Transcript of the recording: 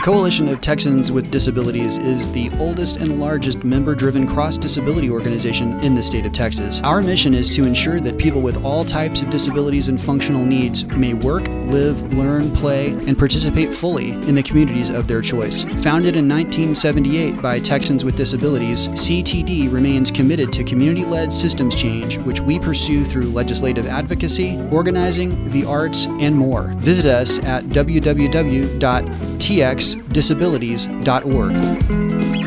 Coalition of Texans with Disabilities is the oldest and largest member-driven cross-disability organization in the state of Texas. Our mission is to ensure that people with all types of disabilities and functional needs may work, live, learn, play, and participate fully in the communities of their choice. Founded in 1978 by Texans with Disabilities, CTD remains committed to community-led systems change, which we pursue through legislative advocacy, organizing, the arts, and more. Visit us at www.txdisabilities.org.